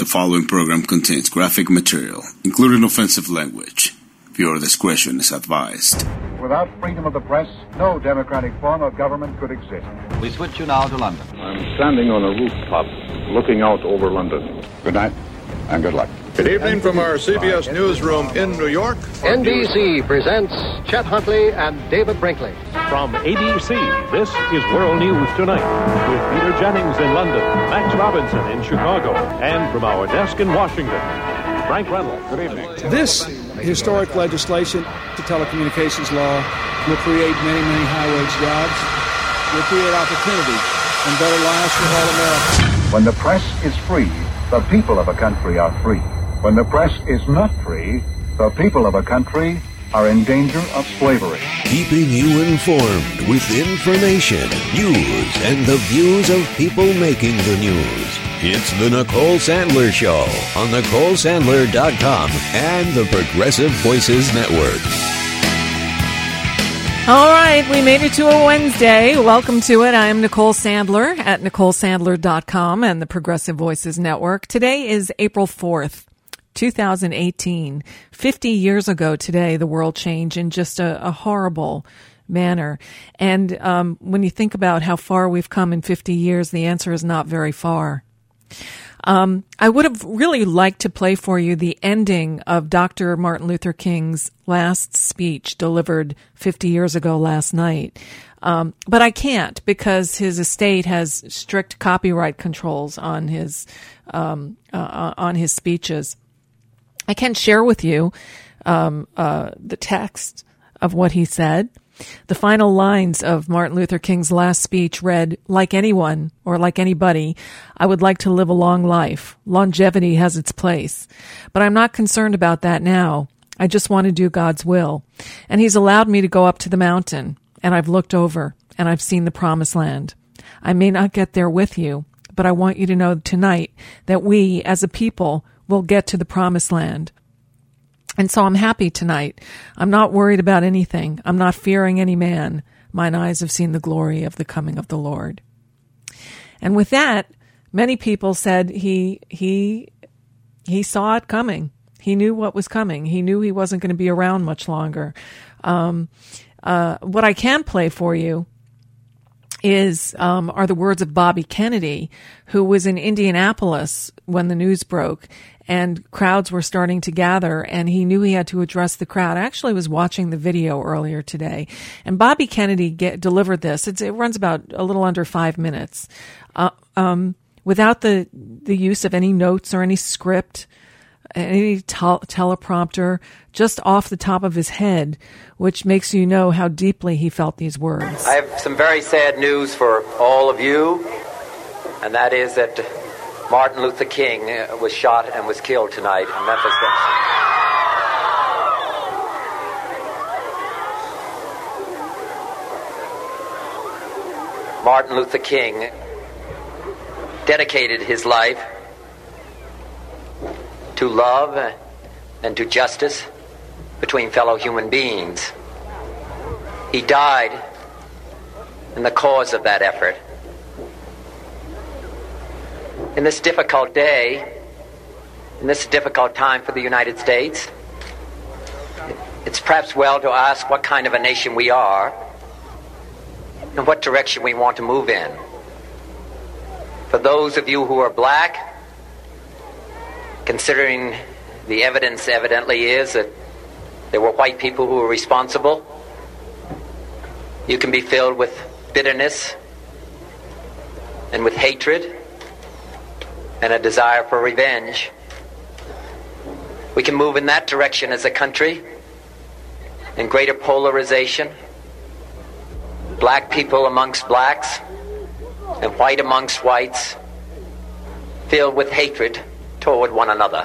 The following program contains graphic material, including offensive language. Viewer discretion is advised. Without freedom of the press, no democratic form of government could exist. We switch you now to London. I'm standing on a rooftop looking out over London. Good night and good luck. Good evening from our CBS newsroom in New York. NBC presents Chet Huntley and David Brinkley. From ABC, this is World News Tonight with Peter Jennings in London, Max Robinson in Chicago, and from our desk in Washington, Frank Reynolds. Good evening. This historic legislation, the telecommunications law, will create many, many high-wage jobs, will create opportunity and better lives for all Americans. When the press is free, the people of a country are free. When the press is not free, the people of a country are in danger of slavery. Keeping you informed with information, news, and the views of people making the news. It's the Nicole Sandler Show on NicoleSandler.com and the Progressive Voices Network. All right, we made it to a Wednesday. Welcome to it. I am Nicole Sandler at NicoleSandler.com and the Progressive Voices Network. Today is April 4th. 2018. 50 years ago today, the world changed in just a horrible manner. And when you think about how far we've come in 50 years, the answer is not very far. I would have really liked to play for you the ending of Dr. Martin Luther King's last speech delivered 50 years ago last night. But I can't because his estate has strict copyright controls on his speeches. I can share with you the text of what he said. The final lines of Martin Luther King's last speech read, "Like anyone or like anybody, I would like to live a long life. Longevity has its place. But I'm not concerned about that now. I just want to do God's will. And he's allowed me to go up to the mountain, and I've looked over, and I've seen the promised land. I may not get there with you, but I want you to know tonight that we, as a people, will get to the promised land. And so I'm happy tonight. I'm not worried about anything. I'm not fearing any man. Mine eyes have seen the glory of the coming of the Lord." And with that, many people said he saw it coming. He knew what was coming. He knew he wasn't going to be around much longer. What I can play for you are the words of Bobby Kennedy, who was in Indianapolis when the news broke and crowds were starting to gather, and he knew he had to address the crowd. I actually was watching the video earlier today, and Bobby Kennedy delivered this. It runs about a little under 5 minutes, without the use of any notes or any script, any teleprompter, just off the top of his head, which makes you know how deeply he felt these words. I have some very sad news for all of you, and that is that Martin Luther King was shot and was killed tonight in Memphis. Martin Luther King dedicated his life to love and to justice between fellow human beings. He died in the cause of that effort. In this difficult day, in this difficult time for the United States, it's perhaps well to ask what kind of a nation we are and what direction we want to move in. For those of you who are black, considering the evidence evidently is that there were white people who were responsible, you can be filled with bitterness and with hatred and a desire for revenge. We can move in that direction as a country, in greater polarization, black people amongst blacks and white amongst whites, filled with hatred toward one another.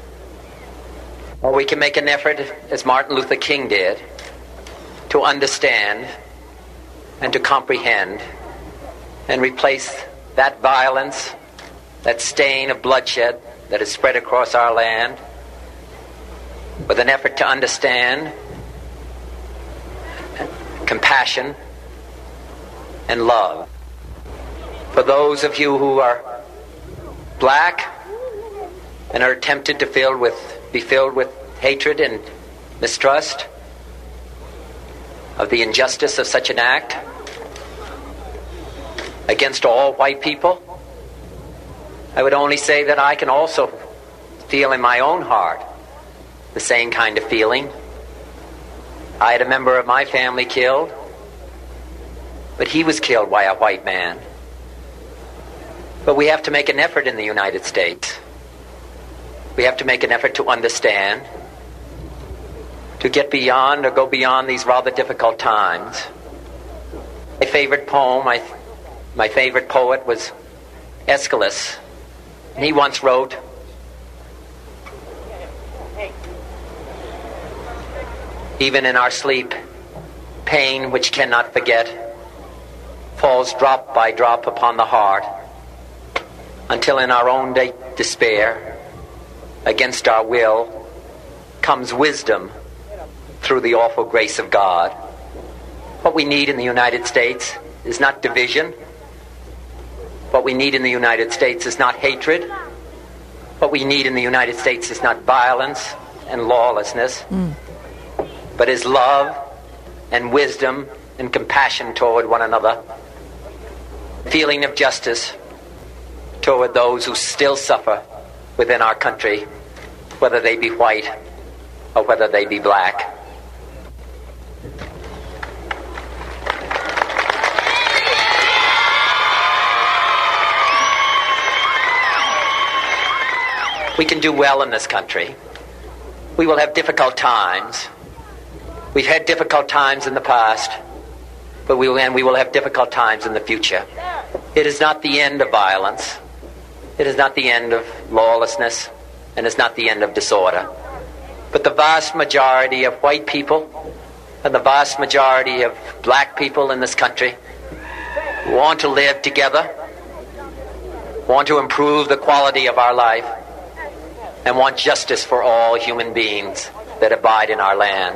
Or we can make an effort, as Martin Luther King did, to understand and to comprehend and replace that violence, that stain of bloodshed that is spread across our land, with an effort to understand compassion and love. For those of you who are black and are tempted to be filled with hatred and mistrust of the injustice of such an act against all white people, I would only say that I can also feel in my own heart the same kind of feeling. I had a member of my family killed, but he was killed by a white man. But we have to make an effort in the United States. We have to make an effort to understand, to get beyond or go beyond these rather difficult times. My favorite poem, my favorite poet was Aeschylus. And he once wrote, "Even in our sleep, pain which cannot forget falls drop by drop upon the heart, until in our own despair, against our will, comes wisdom through the awful grace of God." What we need in the United States is not division. What we need in the United States is not hatred. What we need in the United States is not violence and lawlessness, but is love and wisdom and compassion toward one another, feeling of justice toward those who still suffer within our country, whether they be white or whether they be black. We can do well in this country. We will have difficult times. We've had difficult times in the past, but we will have difficult times in the future. It is not the end of violence. It is not the end of lawlessness, and it's not the end of disorder. But the vast majority of white people and the vast majority of black people in this country want to live together, want to improve the quality of our life, and want justice for all human beings that abide in our land.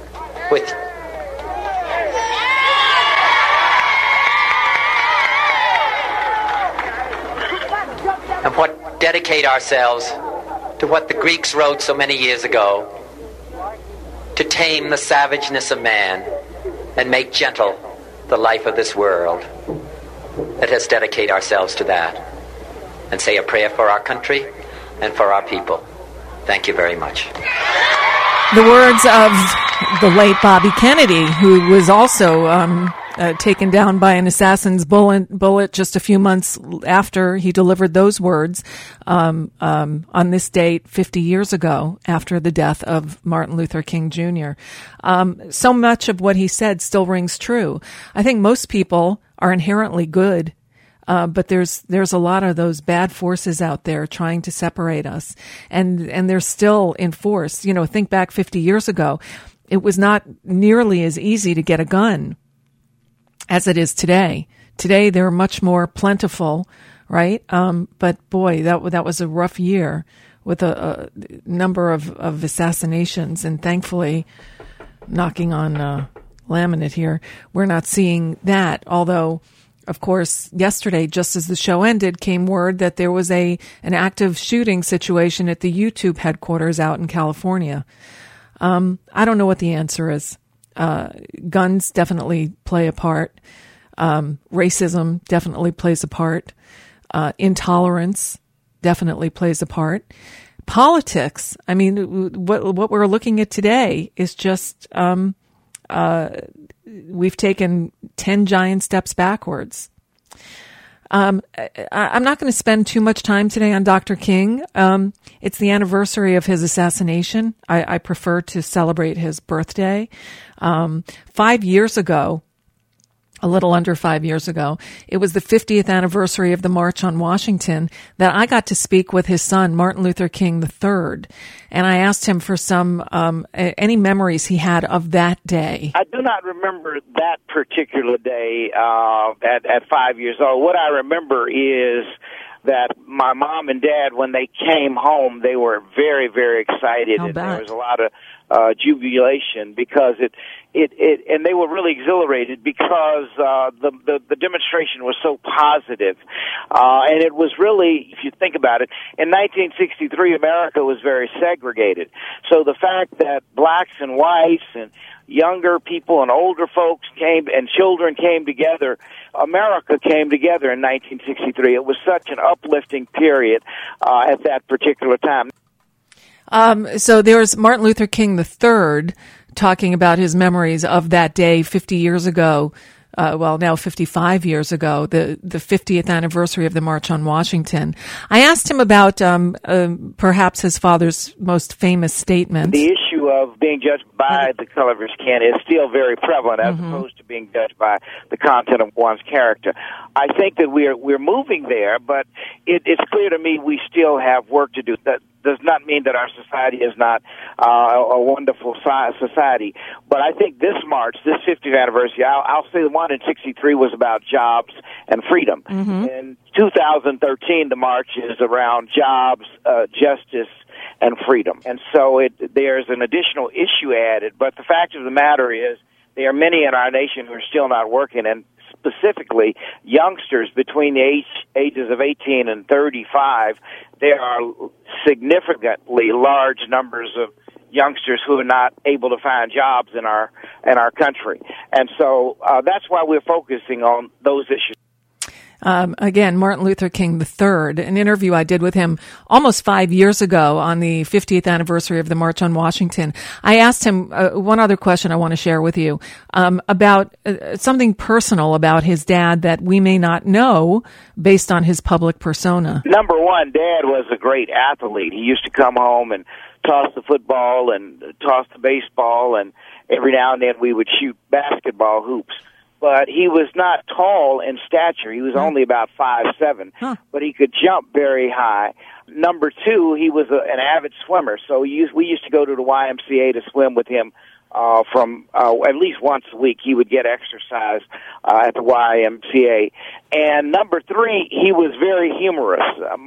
And what dedicate ourselves to what the Greeks wrote so many years ago, to tame the savageness of man and make gentle the life of this world. Let us dedicate ourselves to that and say a prayer for our country and for our people. Thank you very much. The words of the late Bobby Kennedy, who was also taken down by an assassin's bullet just a few months after he delivered those words on this date 50 years ago, after the death of Martin Luther King Jr. So much of what he said still rings true. I think most people are inherently good, but there's a lot of those bad forces out there trying to separate us, and they're still in force. You know, think back 50 years ago, it was not nearly as easy to get a gun as it is today. Today they're much more plentiful, right? But boy, that was a rough year with a number of assassinations, and thankfully, knocking on laminate here, we're not seeing that. Although, of course, yesterday, just as the show ended, came word that there was an active shooting situation at the YouTube headquarters out in California. I don't know what the answer is. Guns definitely play a part. Racism definitely plays a part. Intolerance definitely plays a part. Politics, I mean, what we're looking at today is just, we've taken 10 giant steps backwards. I'm not going to spend too much time today on Dr. King. It's the anniversary of his assassination. I prefer to celebrate his birthday. 5 years ago, a little under 5 years ago, it was the 50th anniversary of the March on Washington that I got to speak with his son, Martin Luther King III. And I asked him for any memories he had of that day. I do not remember that particular day at 5 years old. What I remember is that my mom and dad, when they came home, they were very, very excited. And there was a lot of jubilation because it and they were really exhilarated because the demonstration was so positive, and it was really, if you think about it, in 1963 America was very segregated. So the fact that blacks and whites and younger people and older folks came and children came together, America came together in 1963. It was such an uplifting period at that particular time. So there's Martin Luther King III talking about his memories of that day 50 years ago. Now 55 years ago, the 50th anniversary of the March on Washington. I asked him about perhaps his father's most famous statement. The issue of being judged by the color of your skin is still very prevalent as opposed to being judged by the content of one's character. I think that we're moving there, but it's clear to me we still have work to do. That does not mean that our society is not a wonderful society. But I think this March, this 50th anniversary, I'll say the one in 63 was about jobs and freedom. In 2013, the march is around jobs, justice, and freedom. And so there's an additional issue added. But the fact of the matter is there are many in our nation who are still not working, and specifically youngsters between the ages of 18 and 35, there are significantly large numbers of youngsters who are not able to find jobs in our country. And so that's why we're focusing on those issues. Again, Martin Luther King III, an interview I did with him almost 5 years ago on the 50th anniversary of the March on Washington. I asked him one other question I want to share with you about something personal about his dad that we may not know based on his public persona. Number one, Dad was a great athlete. He used to come home and toss the football and toss the baseball, and every now and then we would shoot basketball hoops. But he was not tall in stature. He was only about 5'7", but he could jump very high. Number two, he was an avid swimmer, so we used to go to the YMCA to swim with him from at least once a week. He would get exercise at the YMCA. And number three, he was very humorous.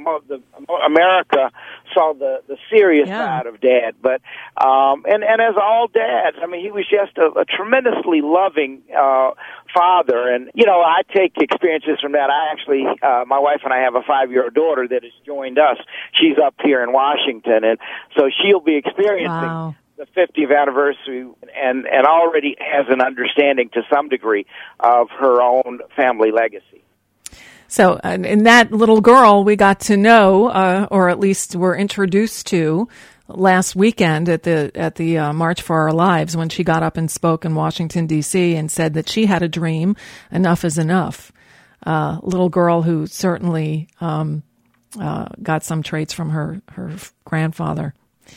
America saw the serious side of Dad, but and as all dads, I mean, he was just a tremendously loving father. And I take experiences from that. I actually, my wife and I have a 5-year-old daughter that has joined us. She's up here in Washington, and so she'll be experiencing the 50th anniversary and already has an understanding to some degree of her own family legacy. So, and that little girl we got to know, or at least were introduced to last weekend at the March for Our Lives, when she got up and spoke in Washington, D.C. and said that she had a dream, enough is enough. Little girl who certainly got some traits from her grandfather.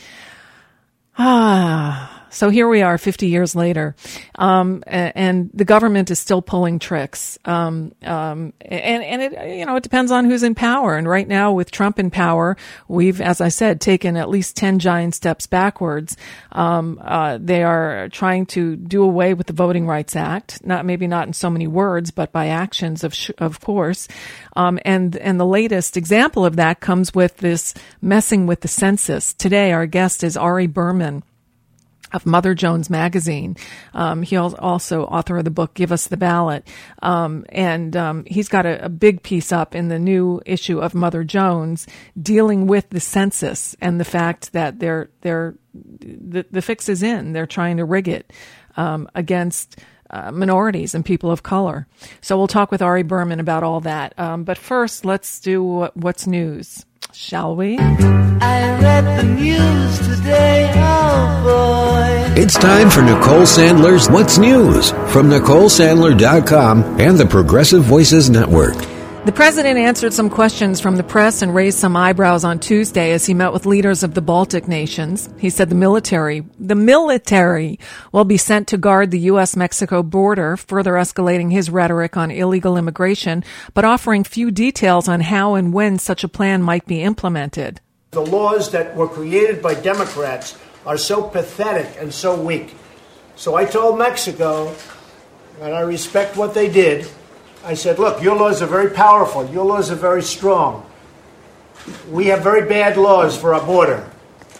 So here we are 50 years later, and the government is still pulling tricks. And it, it depends on who's in power. And right now with Trump in power, we've, as I said, taken at least 10 giant steps backwards. They are trying to do away with the Voting Rights Act, maybe not in so many words, but by actions, of course. And the latest example of that comes with this messing with the census. Today, our guest is Ari Berman of Mother Jones Magazine. He also author of the book Give Us the Ballot. And he's got a big piece up in the new issue of Mother Jones dealing with the census and the fact that the fix is in. They're trying to rig it against minorities and people of color. So we'll talk with Ari Berman about all that. But first, let's do What's News, shall we? I read the news today, oh boy. It's time for Nicole Sandler's What's News from NicoleSandler.com and the Progressive Voices Network. The president answered some questions from the press and raised some eyebrows on Tuesday as he met with leaders of the Baltic nations. He said the military will be sent to guard the U.S.-Mexico border, further escalating his rhetoric on illegal immigration, but offering few details on how and when such a plan might be implemented. The laws that were created by Democrats are so pathetic and so weak. So I told Mexico, and I respect what they did, I said, look, your laws are very powerful. Your laws are very strong. We have very bad laws for our border.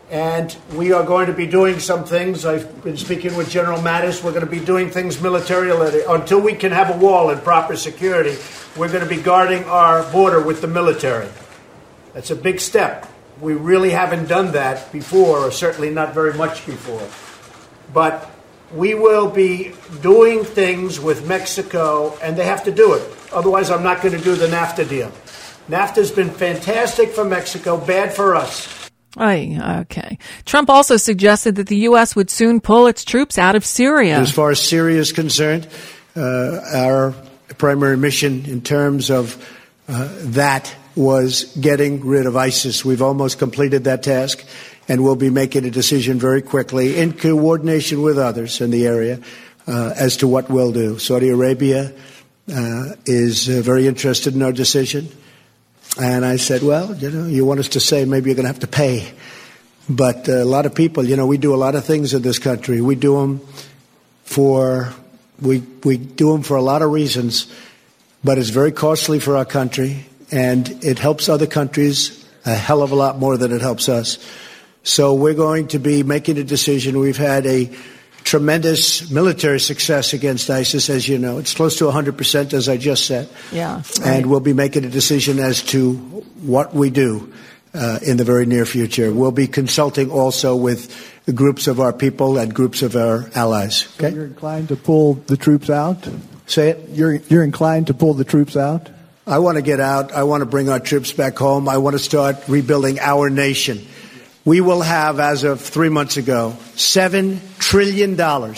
And we are going to be doing some things. I've been speaking with General Mattis. We're going to be doing things militarily. Until we can have a wall and proper security, we're going to be guarding our border with the military. That's a big step. We really haven't done that before, or certainly not very much before. But we will be doing things with Mexico, and they have to do it. Otherwise, I'm not going to do the NAFTA deal. NAFTA's been fantastic for Mexico, bad for us. Okay. Trump also suggested that the U.S. would soon pull its troops out of Syria. As far as Syria is concerned, our primary mission in terms of that was getting rid of ISIS. We've almost completed that task, and we'll be making a decision very quickly in coordination with others in the area as to what we'll do. Saudi Arabia is very interested in our decision. And I said, well, you want us to say maybe you're going to have to pay. But a lot of people, we do a lot of things in this country. We do them for a lot of reasons, but it's very costly for our country, and it helps other countries a hell of a lot more than it helps us. So we're going to be making a decision. We've had a tremendous military success against ISIS, as you know. It's close to 100%, as I just said. Yeah. Right. And we'll be making a decision as to what we do in the very near future. We'll be consulting also with the groups of our people and groups of our allies. Okay? So you're inclined to pull the troops out? Say it? You're inclined to pull the troops out? I want to get out. I want to bring our troops back home. I want to start rebuilding our nation. We will have, as of 3 months ago, $7 trillion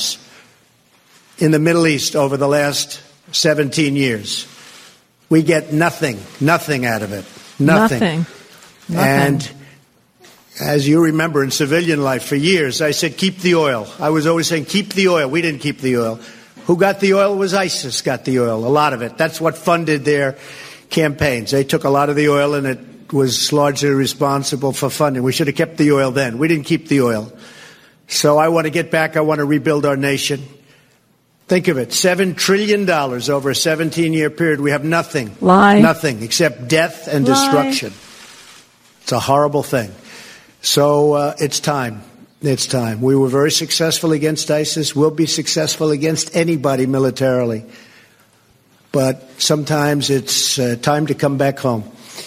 in the Middle East over the last 17 years. We get nothing out of it. Nothing. And as you remember in civilian life, for years, I said, keep the oil. I was always saying, keep the oil. We didn't keep the oil. Who got the oil was ISIS got the oil, a lot of it. That's what funded their campaigns. They took a lot of the oil, and it was largely responsible for funding. We should have kept the oil then. We didn't keep the oil. So I want to get back. I want to rebuild our nation. Think of it, $7 trillion over a 17-year period. We have nothing. Nothing except death and destruction. It's a horrible thing. So it's time. It's time. We were very successful against ISIS. We'll be successful against anybody militarily. But sometimes it's time to come back home.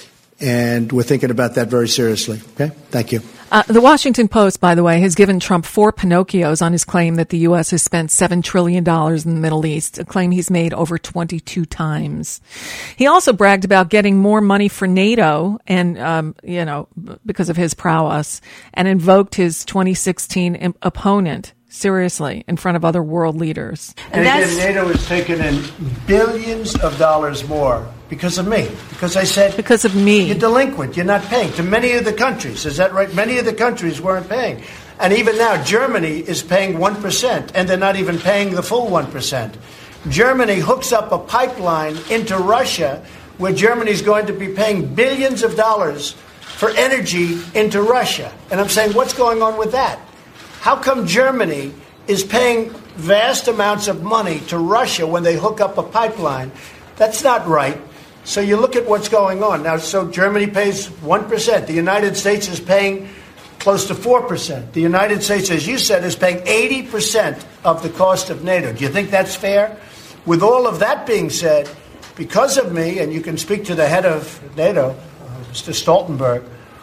And we're thinking about that very seriously. Okay? Thank you. The Washington Post, by the way, has given Trump 4 Pinocchios on his claim that the U.S. has spent $7 trillion in the Middle East, a claim he's made over 22 times. He also bragged about getting more money for NATO and, because of his prowess, and invoked his 2016 opponent, seriously, in front of other world leaders. And again, NATO has taken in billions of dollars more because of me. Because I said, because of me. You're delinquent. You're not paying. To many of the countries. Is that right? Many of the countries weren't paying. And even now, Germany is paying 1%, and they're not even paying the full 1%. Germany hooks up a pipeline into Russia where Germany's going to be paying billions of dollars for energy into Russia. And I'm saying, what's going on with that? How come Germany is paying vast amounts of money to Russia when they hook up a pipeline? That's not right. So you look at what's going on. Now, so Germany pays 1%. The United States is paying close to 4%. The United States, as you said, is paying 80% of the cost of NATO. Do you think that's fair? With all of that being said, because of me, and you can speak to the head of NATO, Mr. Stoltenberg,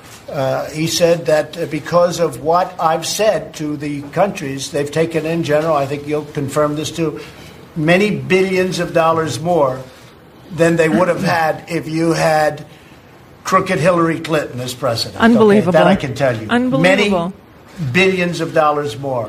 he said that because of what I've said to the countries, they've taken in general, I think you'll confirm this too, many billions of dollars more than they would have had if you had crooked Hillary Clinton as president. Unbelievable. Okay? That I can tell you. Unbelievable. Many billions of dollars more.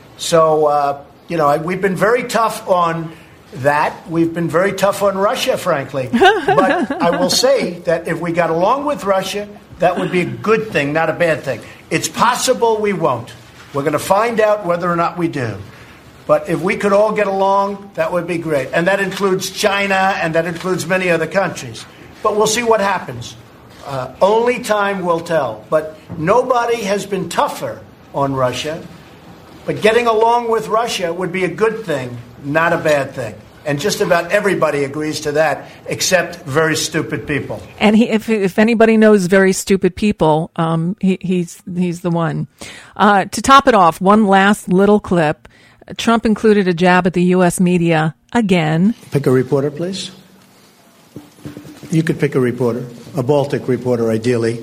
So, we've been very tough on that. We've been very tough on Russia, frankly. But I will say that if we got along with Russia, that would be a good thing, not a bad thing. It's possible we won't. We're going to find out whether or not we do. But if we could all get along, that would be great. And that includes China, and that includes many other countries. But we'll see what happens. Only time will tell. But nobody has been tougher on Russia. But getting along with Russia would be a good thing, not a bad thing. And just about everybody agrees to that, except very stupid people. And if anybody knows very stupid people, he's the one. To top it off, one last little clip. Trump included a jab at the U.S. media again. Pick a reporter, please. You could pick a reporter, a Baltic reporter, ideally.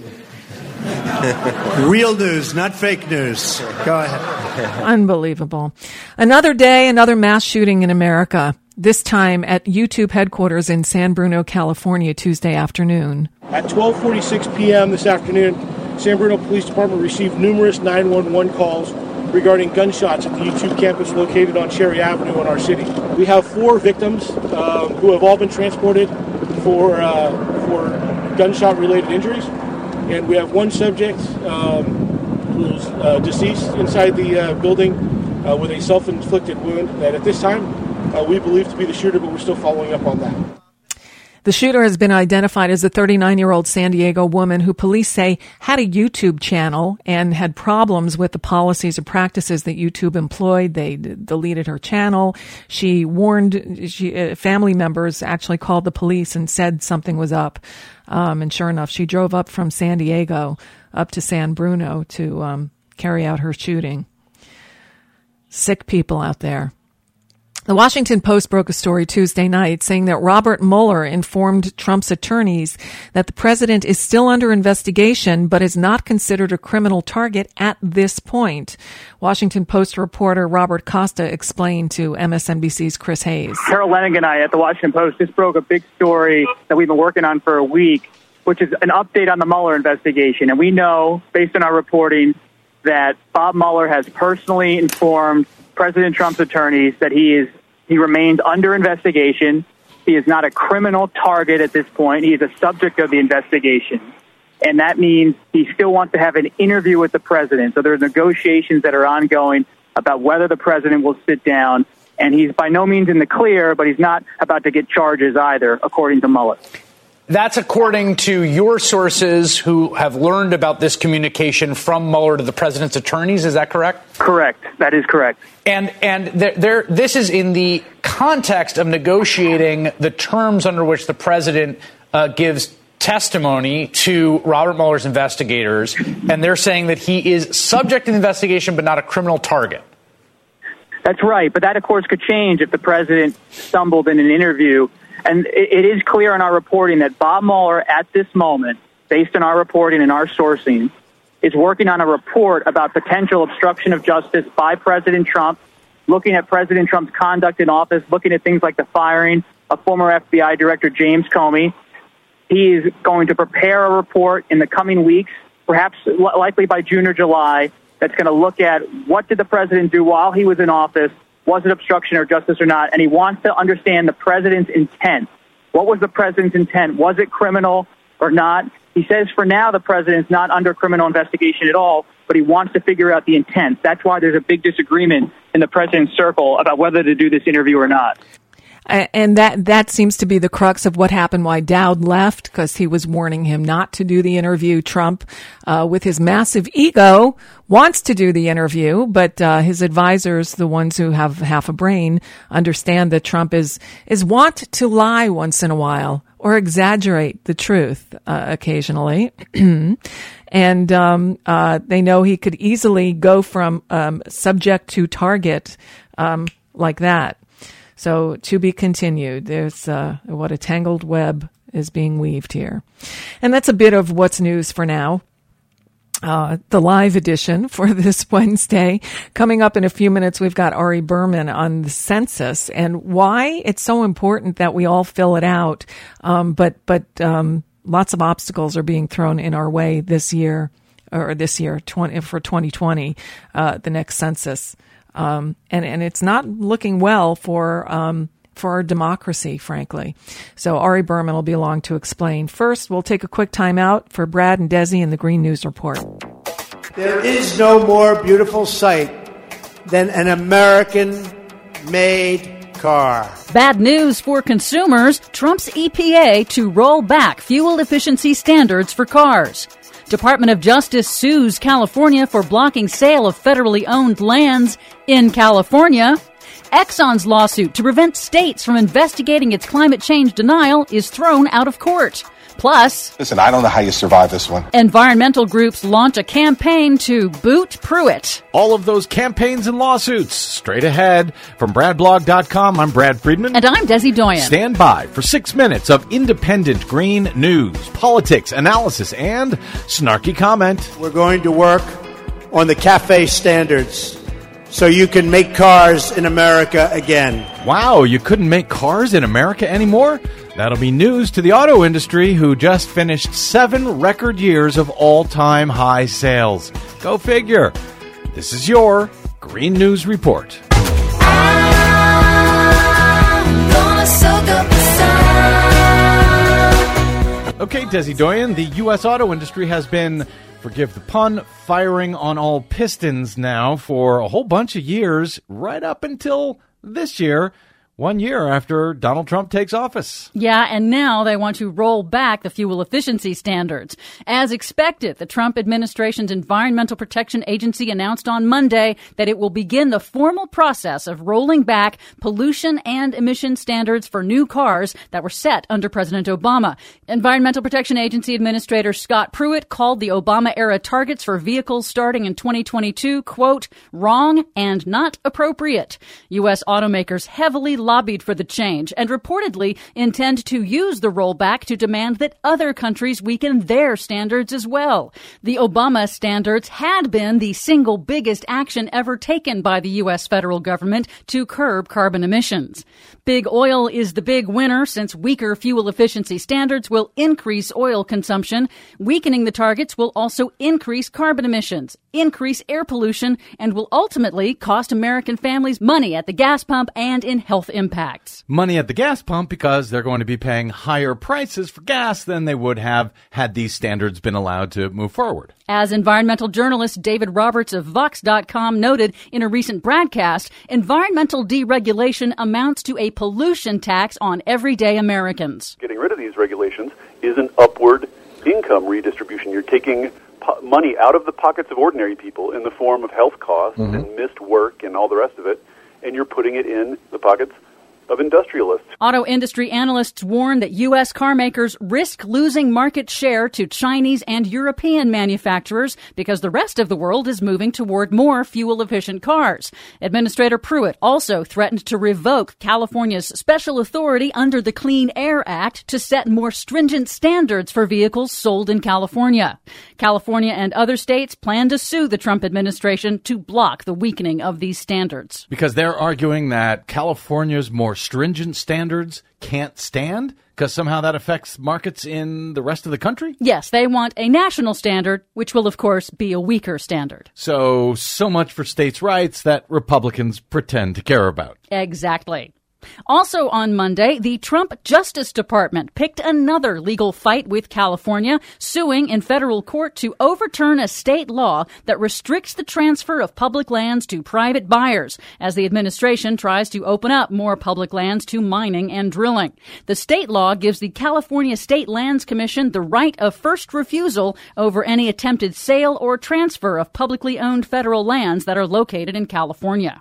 Real news, not fake news. Go ahead. Unbelievable. Another day, another mass shooting in America. This time at YouTube headquarters in San Bruno, California, Tuesday afternoon. At 12:46 p.m. this afternoon, San Bruno Police Department received numerous 911 calls regarding gunshots at the YouTube campus located on Cherry Avenue in our city. We have 4 victims who have all been transported for gunshot-related injuries, and we have 1 subject who's deceased inside the building with a self-inflicted wound that at this time we believe to be the shooter, but we're still following up on that. The shooter has been identified as a 39-year-old San Diego woman who police say had a YouTube channel and had problems with the policies or practices that YouTube employed. They deleted her channel. She warned, family members actually called the police and said something was up. And sure enough, she drove up from San Diego up to San Bruno to carry out her shooting. Sick people out there. The Washington Post broke a story Tuesday night saying that Robert Mueller informed Trump's attorneys that the president is still under investigation but is not considered a criminal target at this point. Washington Post reporter Robert Costa explained to MSNBC's Chris Hayes. Carol Leonnig and I at the Washington Post just broke a big story that we've been working on for a week, which is an update on the Mueller investigation. And we know, based on our reporting, that Bob Mueller has personally informed President Trump's attorneys that he remains under investigation. He is not a criminal target at this point. He is a subject of the investigation. And that means he still wants to have an interview with the president. So there are negotiations that are ongoing about whether the president will sit down. And he's by no means in the clear, but he's not about to get charges either, according to Mueller. That's according to your sources who have learned about this communication from Mueller to the president's attorneys. Is that correct? Correct. That is correct. And this is in the context of negotiating the terms under which the president gives testimony to Robert Mueller's investigators. And they're saying that he is subject to the investigation, but not a criminal target. That's right. But that, of course, could change if the president stumbled in an interview. And it is clear in our reporting that Bob Mueller, at this moment, based on our reporting and our sourcing, is working on a report about potential obstruction of justice by President Trump, looking at President Trump's conduct in office, looking at things like the firing of former FBI Director James Comey. He is going to prepare a report in the coming weeks, perhaps likely by June or July, that's going to look at what did the president do while he was in office. Was it obstruction of justice or not? And he wants to understand the president's intent. What was the president's intent? Was it criminal or not? He says for now the president's not under criminal investigation at all, but he wants to figure out the intent. That's why there's a big disagreement in the president's circle about whether to do this interview or not. And that seems to be the crux of what happened why Dowd left, because he was warning him not to do the interview. Trump, with his massive ego, wants to do the interview, but his advisors, the ones who have half a brain, understand that Trump is wont to lie once in a while or exaggerate the truth occasionally. And they know he could easily go from subject to target like that. So to be continued. There's what a tangled web is being weaved here. And that's a bit of what's news for now. The live edition for this Wednesday. Coming up in a few minutes, we've got Ari Berman on the census and why it's so important that we all fill it out. But lots of obstacles are being thrown in our way this year for 2020, the next census. And it's not looking well for our democracy, frankly. So Ari Berman will be along to explain. First, we'll take a quick time out for Brad and Desi in the Green News Report. There is no more beautiful sight than an American-made car. Bad news for consumers. Trump's EPA to roll back fuel efficiency standards for cars. Department of Justice sues California for blocking sale of federally owned lands in California. Exxon's lawsuit to prevent states from investigating its climate change denial is thrown out of court. Plus, listen, I don't know how you survive this one. Environmental groups launch a campaign to boot Pruitt. All of those campaigns and lawsuits straight ahead. From BradBlog.com, I'm Brad Friedman. And I'm Desi Doyen. Stand by for 6 minutes of independent green news, politics, analysis, and snarky comment. We're going to work on the CAFE standards so you can make cars in America again. Wow, you couldn't make cars in America anymore? That'll be news to the auto industry, who just finished 7 record years of all-time high sales. Go figure. This is your Green News Report. Okay, Desi Doyen, the U.S. auto industry has been, forgive the pun, firing on all pistons now for a whole bunch of years, right up until this year. 1 year after Donald Trump takes office. Yeah, and now they want to roll back the fuel efficiency standards. As expected, the Trump administration's Environmental Protection Agency announced on Monday that it will begin the formal process of rolling back pollution and emission standards for new cars that were set under President Obama. Environmental Protection Agency Administrator Scott Pruitt called the Obama-era targets for vehicles starting in 2022, quote, wrong and not appropriate. U.S. automakers heavily lobbied for the change and reportedly intend to use the rollback to demand that other countries weaken their standards as well. The Obama standards had been the single biggest action ever taken by the U.S. federal government to curb carbon emissions. Big oil is the big winner, since weaker fuel efficiency standards will increase oil consumption. Weakening the targets will also increase carbon emissions, increase air pollution, and will ultimately cost American families money at the gas pump and in health impacts. Money at the gas pump because they're going to be paying higher prices for gas than they would have had these standards been allowed to move forward. As environmental journalist David Roberts of Vox.com noted in a recent broadcast, environmental deregulation amounts to a pollution tax on everyday Americans. Getting rid of these regulations is an upward income redistribution. You're taking money out of the pockets of ordinary people in the form of health costs and missed work and all the rest of it, and you're putting it in the pockets of industrialists. Auto industry analysts warn that U.S. car makers risk losing market share to Chinese and European manufacturers because the rest of the world is moving toward more fuel-efficient cars. Administrator Pruitt also threatened to revoke California's special authority under the Clean Air Act to set more stringent standards for vehicles sold in California. California and other states plan to sue the Trump administration to block the weakening of these standards. Because they're arguing that California's more stringent standards can't stand? Because somehow that affects markets in the rest of the country? Yes, they want a national standard, which will, of course, be a weaker standard. So much for states' rights that Republicans pretend to care about. Exactly. Also on Monday, the Trump Justice Department picked another legal fight with California, suing in federal court to overturn a state law that restricts the transfer of public lands to private buyers, as the administration tries to open up more public lands to mining and drilling. The state law gives the California State Lands Commission the right of first refusal over any attempted sale or transfer of publicly owned federal lands that are located in California.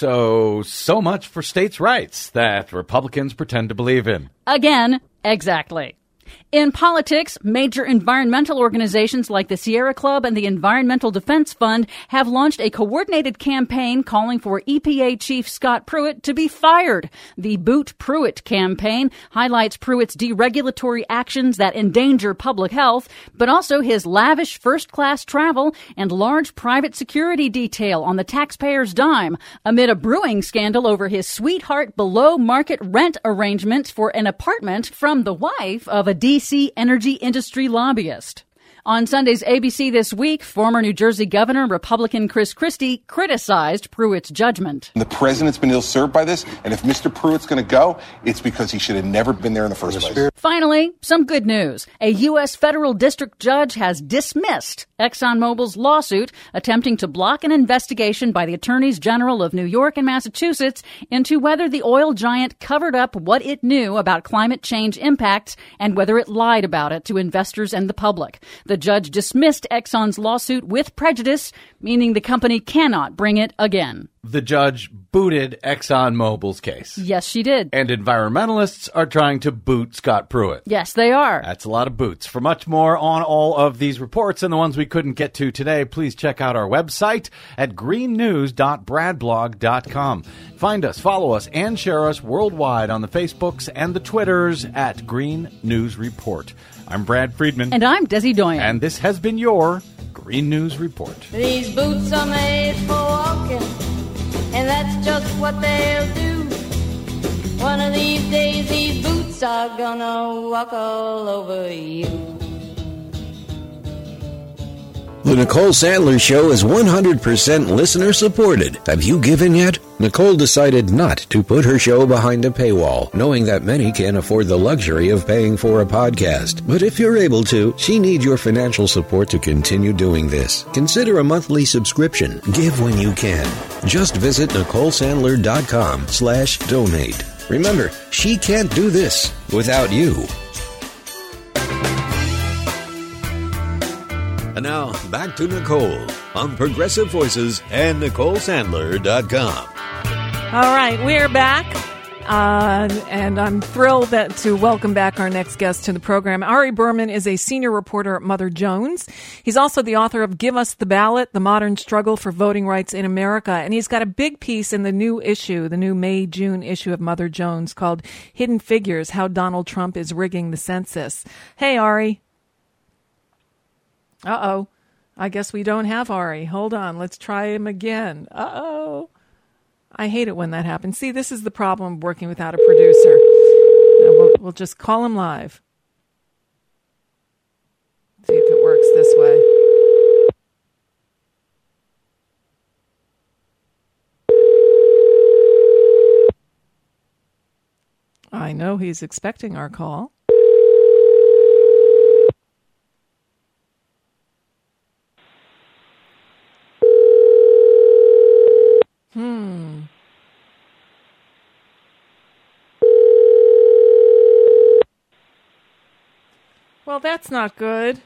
So much for states' rights that Republicans pretend to believe in. Again, exactly. In politics, major environmental organizations like the Sierra Club and the Environmental Defense Fund have launched a coordinated campaign calling for EPA Chief Scott Pruitt to be fired. The Boot Pruitt campaign highlights Pruitt's deregulatory actions that endanger public health, but also his lavish first-class travel and large private security detail on the taxpayer's dime, amid a brewing scandal over his sweetheart below-market rent arrangement for an apartment from the wife of a D.C. energy industry lobbyist. On Sunday's ABC This Week, former New Jersey Governor Republican Chris Christie criticized Pruitt's judgment. The president's been ill-served by this, and if Mr. Pruitt's going to go, it's because he should have never been there in the first place. Finally, some good news. A U.S. federal district judge has dismissed ExxonMobil's lawsuit attempting to block an investigation by the attorneys general of New York and Massachusetts into whether the oil giant covered up what it knew about climate change impacts and whether it lied about it to investors and the public. The judge dismissed Exxon's lawsuit with prejudice, meaning the company cannot bring it again. The judge booted ExxonMobil's case. Yes, she did. And environmentalists are trying to boot Scott Pruitt. Yes, they are. That's a lot of boots. For much more on all of these reports and the ones we couldn't get to today, please check out our website at greennews.bradblog.com. Find us, follow us, and share us worldwide on the Facebooks and the Twitters at Green News Report. I'm Brad Friedman. And I'm Desi Doyen. And this has been your Green News Report. These boots are made for walking, and that's just what they'll do. One of these days, these boots are gonna walk all over you. The Nicole Sandler Show is 100% listener supported. Have you given yet? Nicole decided not to put her show behind a paywall, knowing that many can't afford the luxury of paying for a podcast. But if you're able to, she needs your financial support to continue doing this. Consider a monthly subscription. Give when you can. Just visit NicoleSandler.com/donate. Remember, she can't do this without you. And now, back to Nicole on Progressive Voices and NicoleSandler.com. All right, we're back. And I'm thrilled to welcome back our next guest to the program. Ari Berman is a senior reporter at Mother Jones. He's also the author of Give Us the Ballot, The Modern Struggle for Voting Rights in America. And he's got a big piece in the new issue, the new May-June issue of Mother Jones called Hidden Figures, How Donald Trump is Rigging the Census. Hey, Ari. Uh-oh. I guess we don't have Ari. Hold on. Let's try him again. Uh-oh. I hate it when that happens. See, this is the problem working without a producer. We'll just call him live. See if it works this way. I know he's expecting our call. Well, that's not good.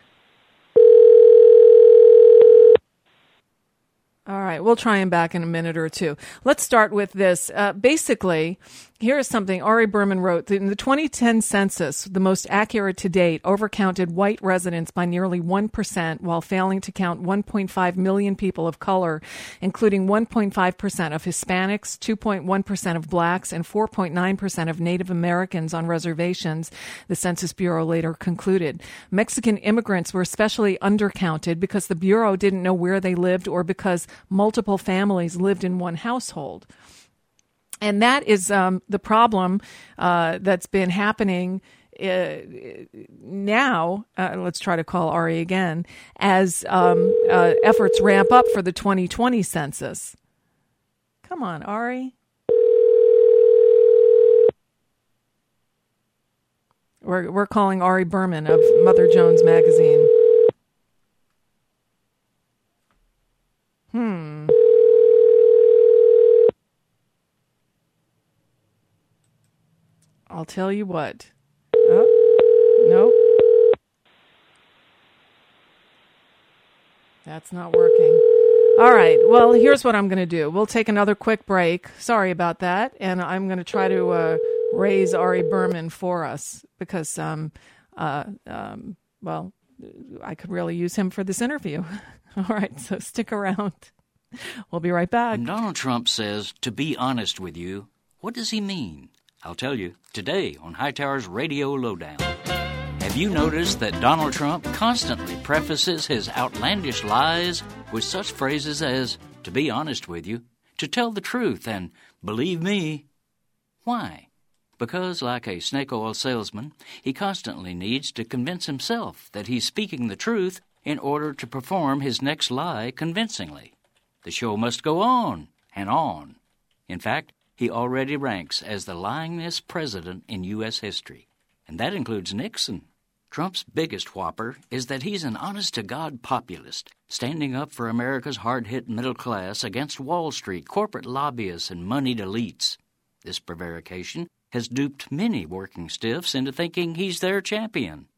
All right, we'll try him back in a minute or two. Let's start with this. Basically, here is something Ari Berman wrote. In the 2010 census, the most accurate to date, overcounted white residents by nearly 1% while failing to count 1.5 million people of color, including 1.5% of Hispanics, 2.1% of blacks, and 4.9% of Native Americans on reservations, the Census Bureau later concluded. Mexican immigrants were especially undercounted because the Bureau didn't know where they lived or because multiple families lived in one household. And that is the problem that's been happening now. Let's try to call Ari again as efforts ramp up for the 2020 census. Come on, Ari. We're calling Ari Berman of Mother Jones Magazine. I'll tell you what. Oh, nope. That's not working. All right. Well, here's what I'm going to do. We'll take another quick break. Sorry about that. And I'm going to try to raise Ari Berman for us because, well, I could really use him for this interview. All right. So stick around. We'll be right back. When Donald Trump says, to be honest with you, what does he mean? I'll tell you today on Hightower's Radio Lowdown. Have you noticed that Donald Trump constantly prefaces his outlandish lies with such phrases as, to be honest with you, to tell the truth, and believe me? Why? Because, like a snake oil salesman, he constantly needs to convince himself that he's speaking the truth in order to perform his next lie convincingly. The show must go on and on. In fact, he already ranks as the lyingest president in U.S. history, and that includes Nixon. Trump's biggest whopper is that he's an honest-to-God populist, standing up for America's hard-hit middle class against Wall Street, corporate lobbyists, and moneyed elites. This prevarication has duped many working stiffs into thinking he's their champion.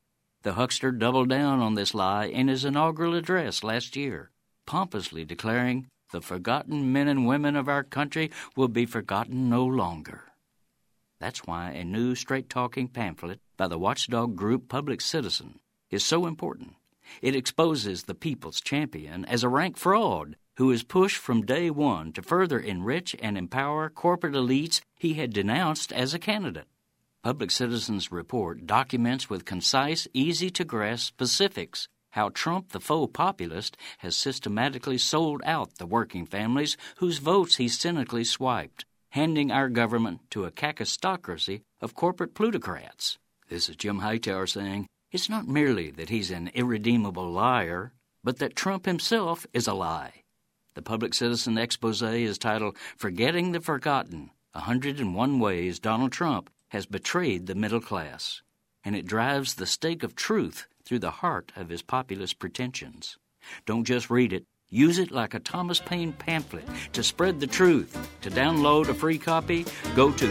The huckster doubled down on this lie in his inaugural address last year, pompously declaring, "The forgotten men and women of our country will be forgotten no longer." That's why a new straight-talking pamphlet by the watchdog group Public Citizen is so important. It exposes the people's champion as a rank fraud who is pushed from day one to further enrich and empower corporate elites he had denounced as a candidate. Public Citizen's report documents with concise, easy-to-grasp specifics how Trump, the faux populist, has systematically sold out the working families whose votes he cynically swiped, handing our government to a kakistocracy of corporate plutocrats. This is Jim Hightower saying, it's not merely that he's an irredeemable liar, but that Trump himself is a lie. The Public Citizen expose is titled, "Forgetting the Forgotten, 101 Ways Donald Trump has Betrayed the Middle Class," and it drives the stake of truth through the heart of his populist pretensions. Don't just read it. Use it like a Thomas Paine pamphlet to spread the truth. To download a free copy, go to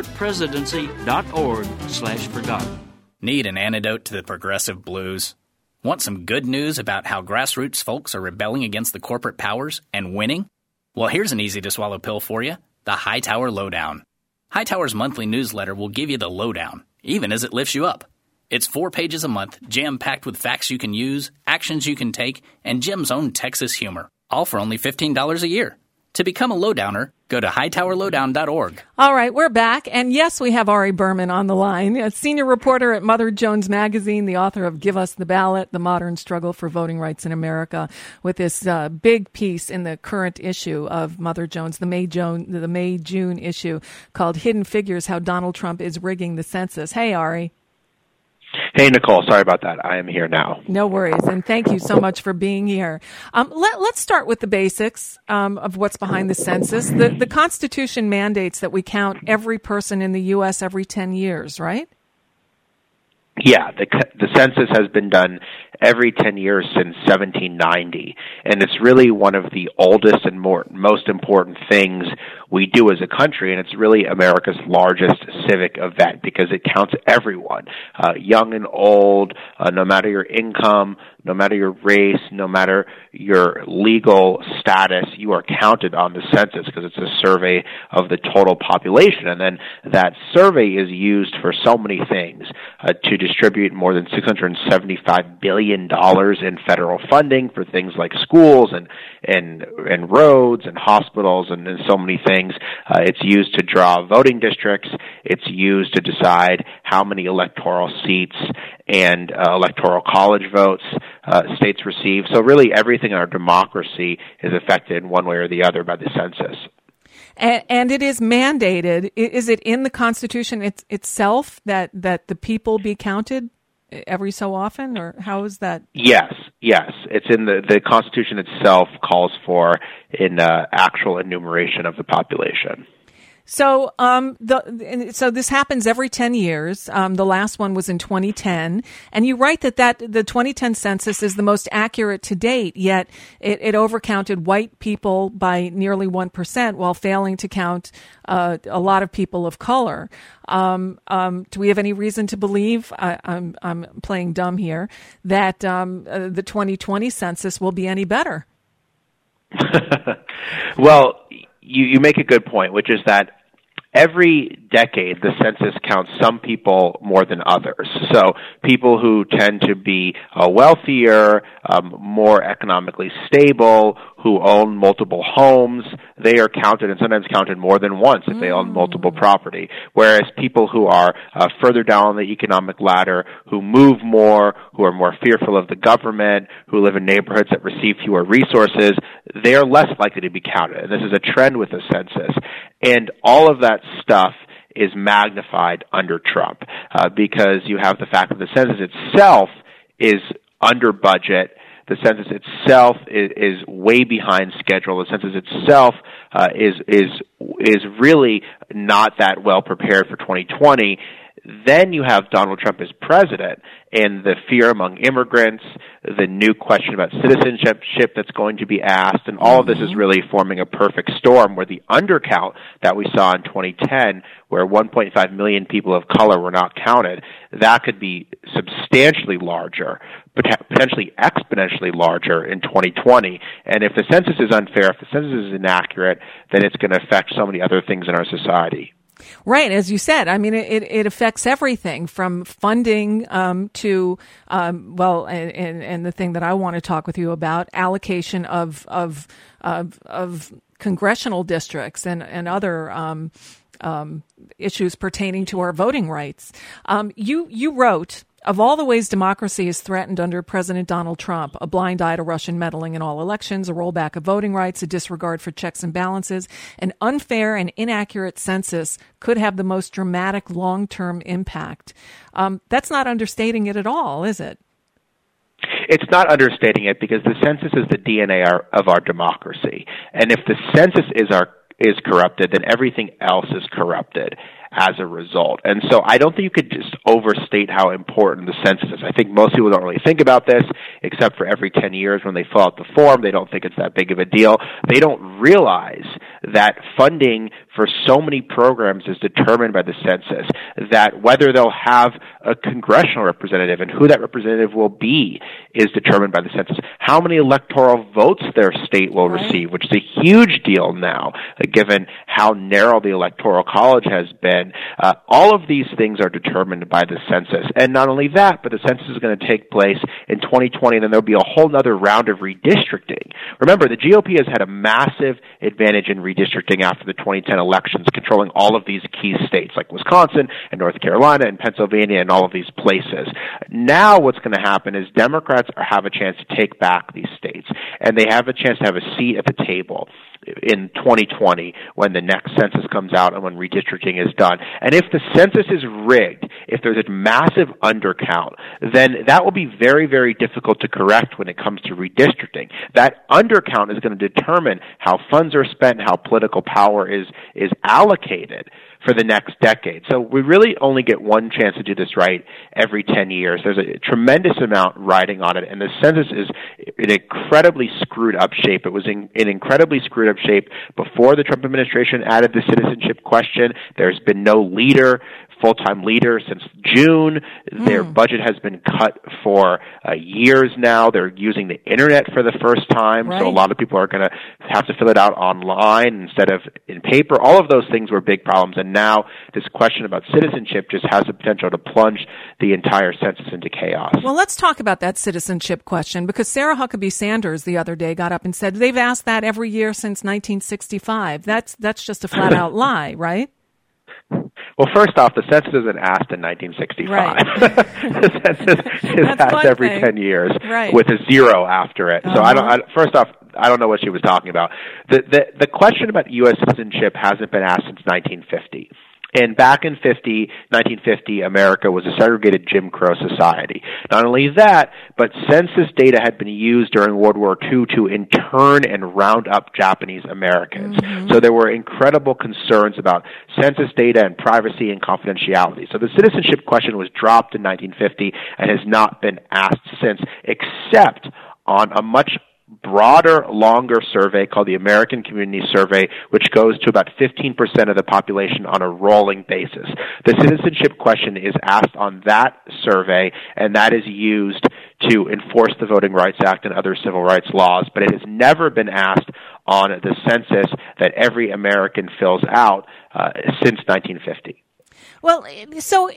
corporatepresidency.org/forgotten. Need an antidote to the progressive blues? Want some good news about how grassroots folks are rebelling against the corporate powers and winning? Well, here's an easy-to-swallow pill for you, the Hightower Lowdown. Hightower's monthly newsletter will give you the lowdown, even as it lifts you up. It's 4 pages a month, jam-packed with facts you can use, actions you can take, and Jim's own Texas humor, all for only $15 a year. To become a lowdowner, go to hightowerlowdown.org. All right, we're back. And yes, we have Ari Berman on the line, a senior reporter at Mother Jones Magazine, the author of Give Us the Ballot, The Modern Struggle for Voting Rights in America, with this big piece in the current issue of Mother Jones, the May-June issue, called Hidden Figures, How Donald Trump is Rigging the Census. Hey, Ari. Hey, Nicole. Sorry about that. I am here now. No worries, and thank you so much for being here. Let's start with the basics of what's behind the census. The Constitution mandates that we count every person in the U.S. every 10 years, right? Yeah, the census has been done every 10 years since 1790, and it's really one of the oldest and most important things we do as a country, and it's really America's largest civic event because it counts everyone, young and old, no matter your income, no matter your race, no matter your legal status, you are counted on the census because it's a survey of the total population, and then that survey is used for so many things, to distribute more than $675 billion in federal funding for things like schools and roads and hospitals and so many things. It's used to draw voting districts. It's used to decide how many electoral seats and electoral college votes states receive. So really everything in our democracy is affected in one way or the other by the census. And it is mandated. Is it in the Constitution itself that the people be counted every so often, or how is that? Yes. It's in the Constitution itself calls for an actual enumeration of the population. So, so this happens every 10 years. The last one was in 2010, and you write that the 2010 census is the most accurate to date. Yet it overcounted white people by nearly 1%, while failing to count a lot of people of color. Do we have any reason to believe? I'm playing dumb here, that the 2020 census will be any better? Well, you make a good point, which is that every decade the census counts some people more than others. So people who tend to be wealthier, more economically stable, who own multiple homes, they are counted and sometimes counted more than once if they own multiple property. Whereas people who are further down the economic ladder, who move more, who are more fearful of the government, who live in neighborhoods that receive fewer resources, they are less likely to be counted. And this is a trend with the census. And all of that stuff is magnified under Trump because you have the fact that the census itself is under budget. The census itself is way behind schedule. The census itself is really not that well prepared for 2020. then you have Donald Trump as president, and the fear among immigrants, the new question about citizenship that's going to be asked, and all of this is really forming a perfect storm where the undercount that we saw in 2010, where 1.5 million people of color were not counted, that could be substantially larger, potentially exponentially larger in 2020. And if the census is unfair, if the census is inaccurate, then it's going to affect so many other things in our society. Right, as you said, I mean, it affects everything from funding to and the thing that I want to talk with you about, allocation of congressional districts and other issues pertaining to our voting rights. You wrote, of all the ways democracy is threatened under President Donald Trump, a blind eye to Russian meddling in all elections, a rollback of voting rights, a disregard for checks and balances, an unfair and inaccurate census could have the most dramatic long-term impact. That's not understating it at all, is it? It's not understating it because the census is the DNA of our democracy. And if the census is corrupted, then everything else is corrupted as a result. And so I don't think you could just overstate how important the census is. I think most people don't really think about this, except for every 10 years when they fill out the form, they don't think it's that big of a deal. They don't realize that funding for so many programs is determined by the census, that whether they'll have a congressional representative and who that representative will be is determined by the census. How many electoral votes their state will receive, which is a huge deal now, given how narrow the electoral college has been. All of these things are determined by the census. And not only that, but the census is going to take place in 2020, and then there'll be a whole other round of redistricting. Remember, the GOP has had a massive advantage in redistricting after the 2010 elections, controlling all of these key states like Wisconsin and North Carolina and Pennsylvania and all of these places. Now what's going to happen is Democrats have a chance to take back these states, and they have a chance to have a seat at the table in 2020 when the next census comes out and when redistricting is done. And if the census is rigged, if there's a massive undercount, then that will be very, very difficult to correct when it comes to redistricting. That undercount is going to determine how funds are spent, how political power is allocated for the next decade. So we really only get one chance to do this right every 10 years. There's a tremendous amount riding on it, and the census is in incredibly screwed up shape. It was in incredibly screwed up shape before the Trump administration added the citizenship question. There's been no full-time leader since June. Their budget has been cut for years now. They're using the internet for the first time, so a lot of people are going to have to fill it out online instead of in paper. All of those things were big problems, and now this question about citizenship just has the potential to plunge the entire census into chaos. Well, let's talk about that citizenship question, because Sarah Huckabee Sanders the other day got up and said they've asked that every year since 1965. That's just a flat-out lie, right? Well, first off, the census isn't asked in 1965. Right. The census is asked every 10 years with a zero after it. So first off, I don't know what she was talking about. The question about U.S. citizenship hasn't been asked since 1950. And back in 1950, America was a segregated Jim Crow society. Not only that, but census data had been used during World War II to intern and round up Japanese Americans. Mm-hmm. So there were incredible concerns about census data and privacy and confidentiality. So the citizenship question was dropped in 1950 and has not been asked since, except on a much broader, longer survey called the American Community Survey, which goes to about 15% of the population on a rolling basis. The citizenship question is asked on that survey, and that is used to enforce the Voting Rights Act and other civil rights laws, but it has never been asked on the census that every American fills out since 1950. Well, so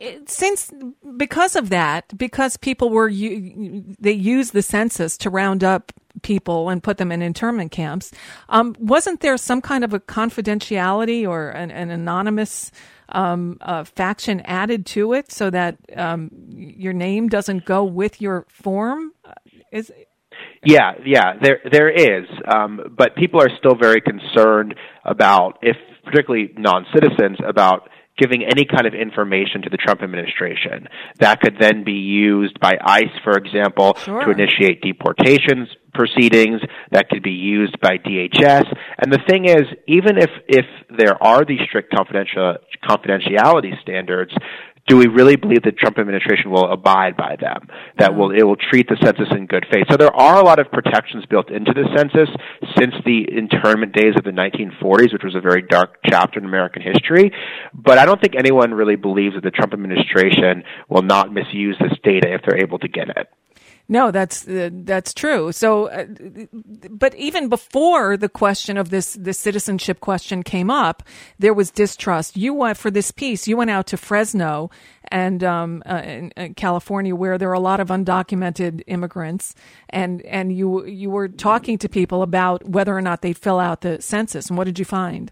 because people they used the census to round up people and put them in internment camps, wasn't there some kind of a confidentiality or an anonymous faction added to it so that your name doesn't go with your form? Yeah, there is, but people are still very concerned about, particularly non-citizens, about giving any kind of information to the Trump administration that could then be used by ICE, for example, to initiate deportations proceedings, that could be used by DHS. And the thing is, even if there are these strict confidentiality standards, do we really believe the Trump administration will abide by them, that it will treat the census in good faith? So there are a lot of protections built into the census since the internment days of the 1940s, which was a very dark chapter in American history. But I don't think anyone really believes that the Trump administration will not misuse this data if they're able to get it. No, that's true. So, but even before the question of this citizenship question came up, there was distrust. You went for this piece. You went out to Fresno and in California, where there are a lot of undocumented immigrants, and you were talking to people about whether or not they fill out the census. And what did you find?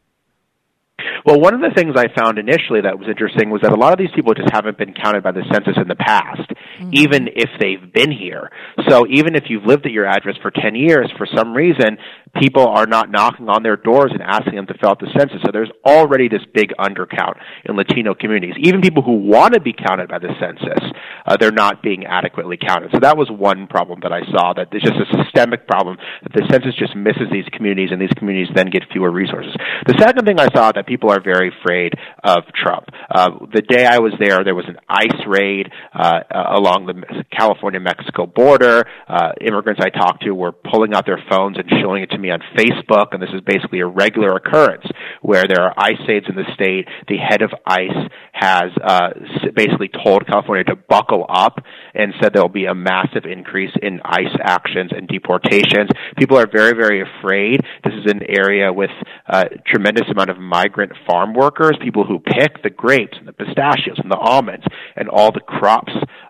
Well, one of the things I found initially that was interesting was that a lot of these people just haven't been counted by the census in the past, even if they've been here. So even if you've lived at your address for 10 years, for some reason, people are not knocking on their doors and asking them to fill out the census. So there's already this big undercount in Latino communities. Even people who want to be counted by the census, they're not being adequately counted. So that was one problem that I saw, that there's just a systemic problem, that the census just misses these communities, and these communities then get fewer resources. The second thing I saw, that people are very afraid of Trump. The day I was there was an ICE raid along the California-Mexico border. Immigrants I talked to were pulling out their phones and showing it to me on Facebook, and this is basically a regular occurrence where there are ICE raids in the state. The head of ICE has basically told California to buckle up and said there will be a massive increase in ICE actions and deportations. People are very, very afraid. This is an area with a tremendous amount of migrant farm workers, people who pick the grapes and the pistachios and the almonds and all the crops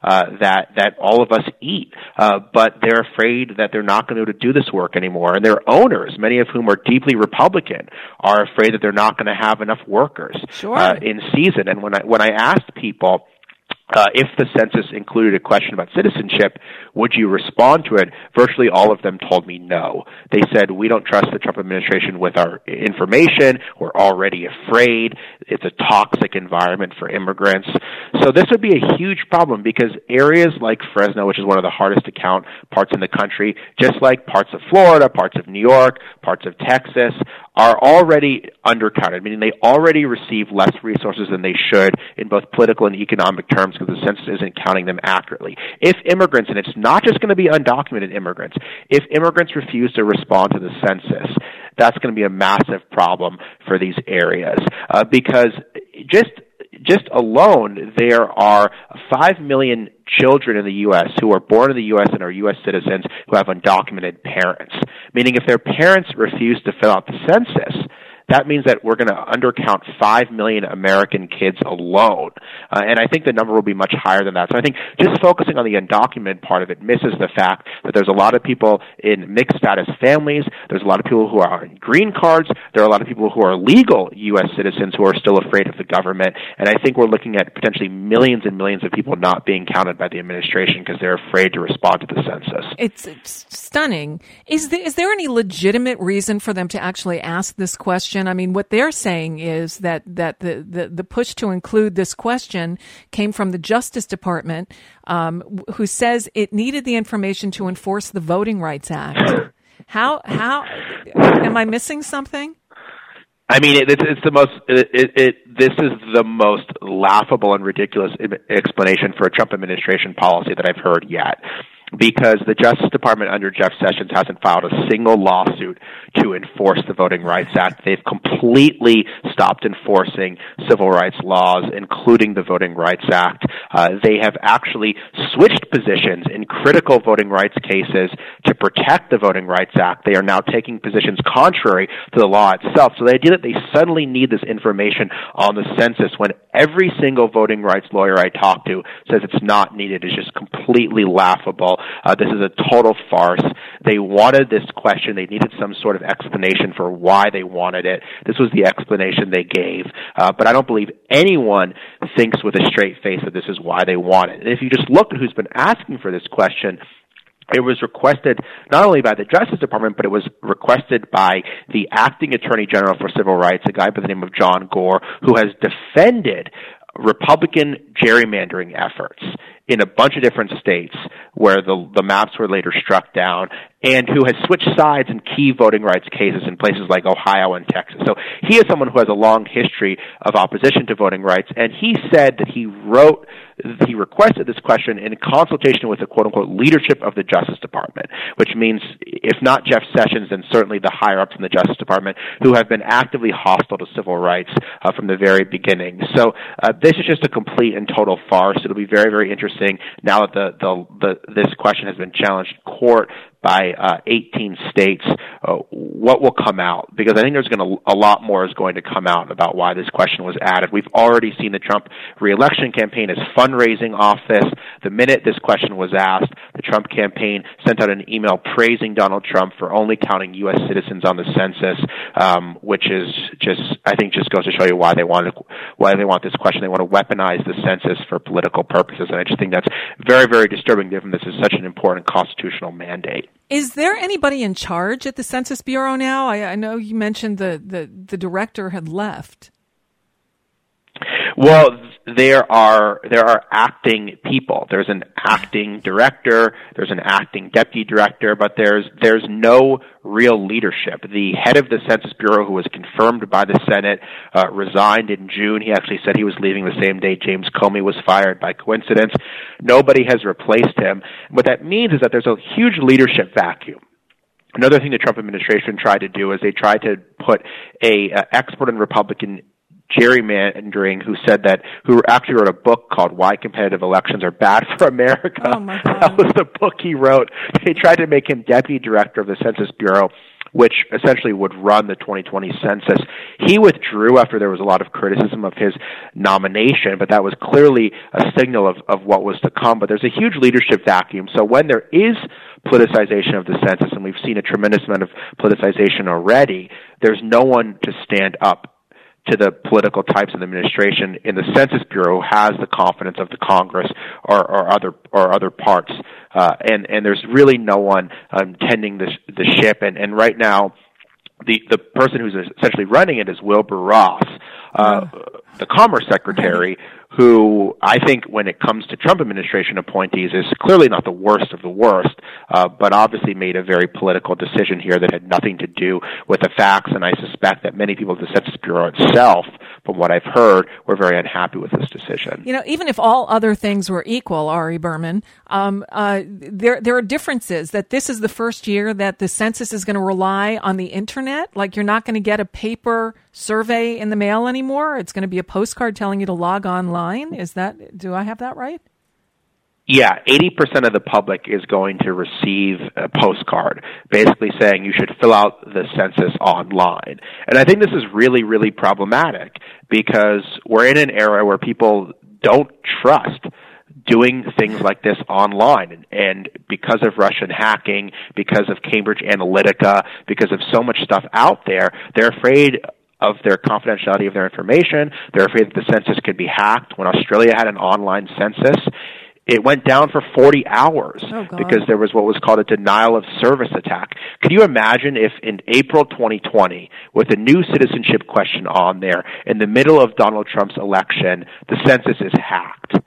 that all of us eat. But they're afraid that they're not going to be able to do this work anymore. And their owners, many of whom are deeply Republican, are afraid that they're not going to have enough workers in season. And when I asked people, if the census included a question about citizenship, would you respond to it? Virtually all of them told me no. They said, we don't trust the Trump administration with our information. We're already afraid. It's a toxic environment for immigrants. So this would be a huge problem, because areas like Fresno, which is one of the hardest to count parts in the country, just like parts of Florida, parts of New York, parts of Texas, are already undercounted, meaning they already receive less resources than they should in both political and economic terms, because the census isn't counting them accurately. If immigrants, and it's not just going to be undocumented immigrants, if immigrants refuse to respond to the census, that's going to be a massive problem for these areas, because just alone, there are 5 million children in the U.S. who are born in the U.S. and are U.S. citizens who have undocumented parents, meaning if their parents refuse to fill out the census, that means that we're going to undercount 5 million American kids alone. And I think the number will be much higher than that. So I think just focusing on the undocumented part of it misses the fact that there's a lot of people in mixed status families. There's a lot of people who are on green cards. There are a lot of people who are legal U.S. citizens who are still afraid of the government. And I think we're looking at potentially millions and millions of people not being counted by the administration because they're afraid to respond to the census. It's stunning. Is there any legitimate reason for them to actually ask this question? I mean, what they're saying is that the push to include this question came from the Justice Department, who says it needed the information to enforce the Voting Rights Act. How am I missing something? I mean, this is the most laughable and ridiculous explanation for a Trump administration policy that I've heard yet. Because the Justice Department under Jeff Sessions hasn't filed a single lawsuit to enforce the Voting Rights Act. They've completely stopped enforcing civil rights laws, including the Voting Rights Act. They have actually switched positions in critical voting rights cases to protect the Voting Rights Act. They are now taking positions contrary to the law itself. So the idea that they suddenly need this information on the census when every single voting rights lawyer I talk to says it's not needed is just completely laughable. This is a total farce. They wanted this question. They needed some sort of explanation for why they wanted it. This was the explanation they gave. But I don't believe anyone thinks with a straight face that this is why they want it. And if you just look at who's been asking for this question, it was requested not only by the Justice Department, but it was requested by the acting Attorney General for Civil Rights, a guy by the name of John Gore, who has defended Republican gerrymandering efforts in a bunch of different states where the maps were later struck down. and who has switched sides in key voting rights cases in places like Ohio and Texas. So he is someone who has a long history of opposition to voting rights, and he said that he requested this question in consultation with the quote-unquote leadership of the Justice Department, which means if not Jeff Sessions, then certainly the higher-ups in the Justice Department who have been actively hostile to civil rights from the very beginning. So this is just a complete and total farce. It'll be very, very interesting now that this question has been challenged in court by 18 states, what will come out? Because I think a lot more is going to come out about why this question was added. We've already seen the Trump reelection campaign is fundraising off this. The minute this question was asked, the Trump campaign sent out an email praising Donald Trump for only counting U.S. citizens on the census, which is I think goes to show you why they want this question. They want to weaponize the census for political purposes, and I just think that's very, very disturbing given this is such an important constitutional mandate. Is there anybody in charge at the Census Bureau now? I know you mentioned the director had left. Well, there are acting people. There's an acting director, there's an acting deputy director, but there's no real leadership. The head of the Census Bureau, who was confirmed by the Senate, resigned in June. He actually said he was leaving the same day James Comey was fired by coincidence. Nobody has replaced him. What that means is that there's a huge leadership vacuum. Another thing the Trump administration tried to do is they tried to put a expert in Republican gerrymandering who actually wrote a book called Why Competitive Elections Are Bad for America. Oh my God. That was the book he wrote. They tried to make him deputy director of the Census Bureau, which essentially would run the 2020 census. He withdrew after there was a lot of criticism of his nomination, but that was clearly a signal of what was to come. But there's a huge leadership vacuum. So when there is politicization of the census, and we've seen a tremendous amount of politicization already, there's no one to stand up to the political types of the administration in the Census Bureau who has the confidence of the Congress or other parts, and there's really no one tending the ship. And right now, the person who's essentially running it is Wilbur Ross, the Commerce Secretary, who I think when it comes to Trump administration appointees is clearly not the worst of the worst, but obviously made a very political decision here that had nothing to do with the facts, and I suspect that many people at the Census Bureau itself, from what I've heard, were very unhappy with this decision. You know, even if all other things were equal, Ari Berman, there are differences, that this is the first year that the census is going to rely on the internet. Like, you're not going to get a paper survey in the mail anymore. It's going to be a postcard telling you to log online. Do I have that right? Yeah, 80% of the public is going to receive a postcard, basically saying you should fill out the census online. And I think this is really, really problematic because we're in an era where people don't trust doing things like this online. And because of Russian hacking, because of Cambridge Analytica, because of so much stuff out there, they're afraid of their confidentiality of their information. They're afraid that the census could be hacked. When Australia had an online census, it went down for 40 hours because there was what was called a denial of service attack. Could you imagine if in April 2020, with a new citizenship question on there, in the middle of Donald Trump's election, the census is hacked?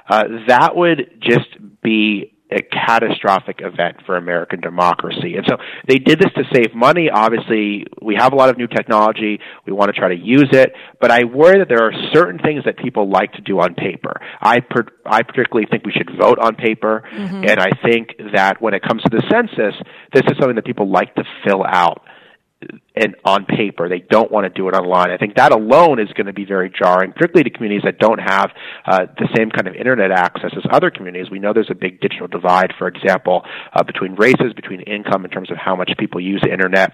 That would just be a catastrophic event for American democracy. And so they did this to save money. Obviously, we have a lot of new technology. We want to try to use it. But I worry that there are certain things that people like to do on paper. I particularly think we should vote on paper. Mm-hmm. And I think that when it comes to the census, this is something that people like to fill out and on paper. They don't want to do it online. I think that alone is going to be very jarring, particularly to communities that don't have the same kind of internet access as other communities. We know there's a big digital divide, for example, between races, between income, in terms of how much people use the internet.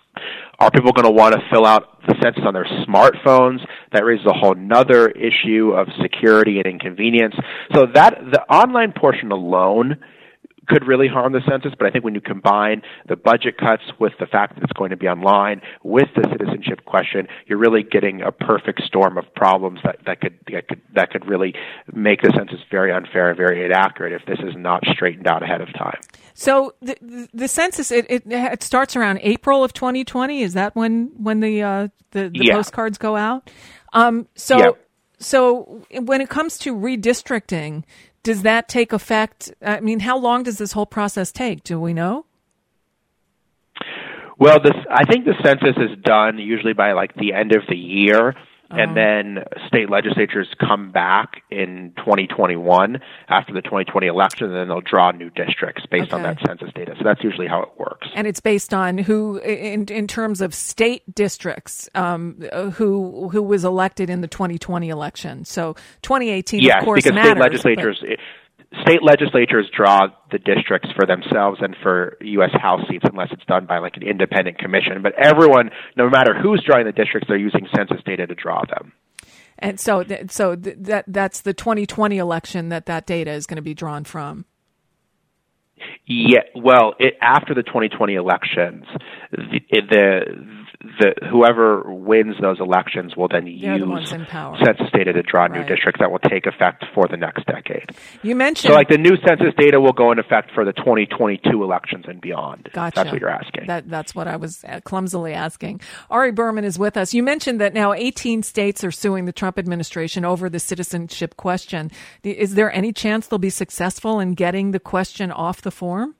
Are people going to want to fill out the census on their smartphones? That raises a whole nother issue of security and inconvenience. So that the online portion alone could really harm the census, but I think when you combine the budget cuts with the fact that it's going to be online, with the citizenship question, you're really getting a perfect storm of problems that could really make the census very unfair and very inaccurate if this is not straightened out ahead of time. So the census it starts around April of 2020. Is that when the postcards go out? So when it comes to redistricting, does that take effect? I mean, how long does this whole process take? Do we know? Well, I think the census is done usually by like the end of the year. And then state legislatures come back in 2021 after the 2020 election, and then they'll draw new districts based on that census data. So that's usually how it works. And it's based on who, in terms of state districts, who was elected in the 2020 election. So 2018, of course, because matters. State legislatures draw the districts for themselves and for U.S. House seats unless it's done by like an independent commission. But everyone, no matter who's drawing the districts, they're using census data to draw them. And so that's the 2020 election that data is going to be drawn from. Yeah, well, after the 2020 elections, the whoever wins those elections will then use census data to draw new districts that will take effect for the next decade. You mentioned so, like the new census data will go into effect for the 2022 elections and beyond. Gotcha. That's what you're asking. That's what I was clumsily asking. Ari Berman is with us. You mentioned that now 18 states are suing the Trump administration over the citizenship question. Is there any chance they'll be successful in getting the question off the form?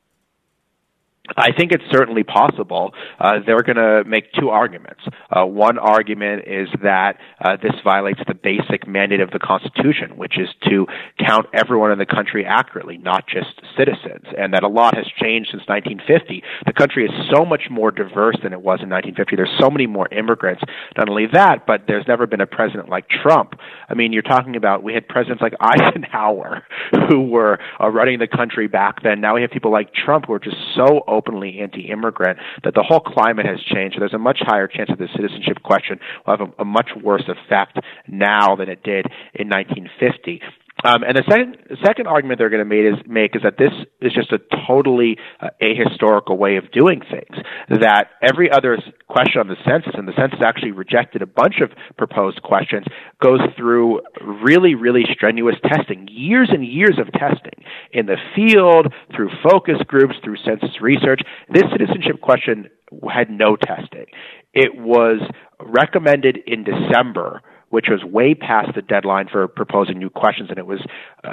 I think it's certainly possible. They're going to make two arguments. One argument is that this violates the basic mandate of the Constitution, which is to count everyone in the country accurately, not just citizens, and that a lot has changed since 1950. The country is so much more diverse than it was in 1950. There's so many more immigrants. Not only that, but there's never been a president like Trump. I mean, you're talking about we had presidents like Eisenhower who were running the country back then. Now we have people like Trump who are just so openly anti-immigrant that the whole climate has changed. So there's a much higher chance that the citizenship question will have a much worse effect now than it did in 1950. And the second argument they're going to make is that this is just a totally ahistorical way of doing things. That every other question on the census, and the census actually rejected a bunch of proposed questions, goes through really, really strenuous testing, years and years of testing in the field, through focus groups, through census research. This citizenship question had no testing. It was recommended in December, which was way past the deadline for proposing new questions, and it was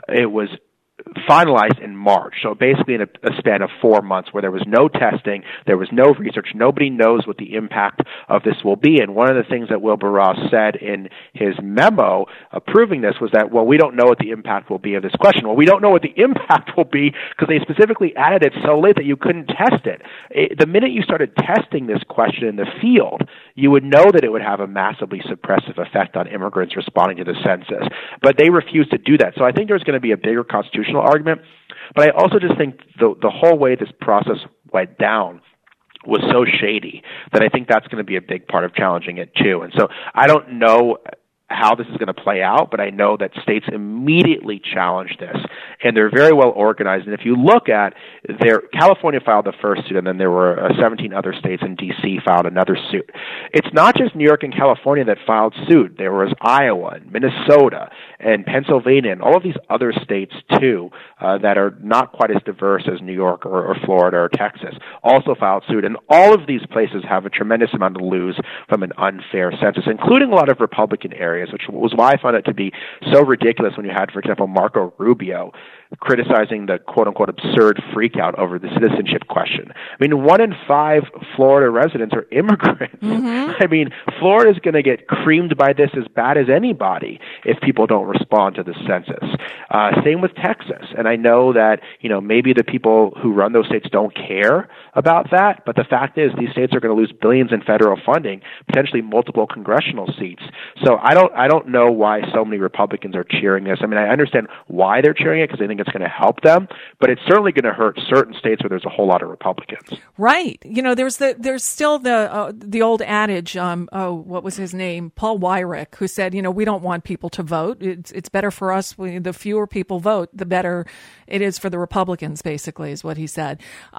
finalized in March. So basically in a span of 4 months where there was no testing, there was no research, nobody knows what the impact of this will be. And one of the things that Wilbur Ross said in his memo approving this was that, well, we don't know what the impact will be of this question. Well, we don't know what the impact will be because they specifically added it so late that you couldn't test it. The minute you started testing this question in the field, you would know that it would have a massively suppressive effect on immigrants responding to the census. But they refused to do that. So I think there's going to be a bigger constitutional argument. But I also just think the whole way this process went down was so shady that I think that's going to be a big part of challenging it too. And so I don't know how this is going to play out, but I know that states immediately challenged this, and they're very well organized. And if you look at California filed the first suit, and then there were 17 other states, and D.C. filed another suit. It's not just New York and California that filed suit. There was Iowa and Minnesota and Pennsylvania and all of these other states too that are not quite as diverse as New York or Florida or Texas also filed suit. And all of these places have a tremendous amount to lose from an unfair census, including a lot of Republican areas, which was why I found it to be so ridiculous when you had, for example, Marco Rubio criticizing the quote-unquote absurd freakout over the citizenship question. I mean, 1 in 5 Florida residents are immigrants. Mm-hmm. I mean, Florida's going to get creamed by this as bad as anybody if people don't respond to the census. Same with Texas. And I know that, maybe the people who run those states don't care about that, but the fact is these states are going to lose billions in federal funding, potentially multiple congressional seats. So I don't know why so many Republicans are cheering this. I mean, I understand why they're cheering it because they think it's going to help them, but it's certainly going to hurt certain states where there's a whole lot of Republicans. Right. There's still the old adage. What was his name? Paul Weyrich, who said, we don't want people to vote. It's better for us. The fewer people vote, the better it is for the Republicans. Basically, is what he said.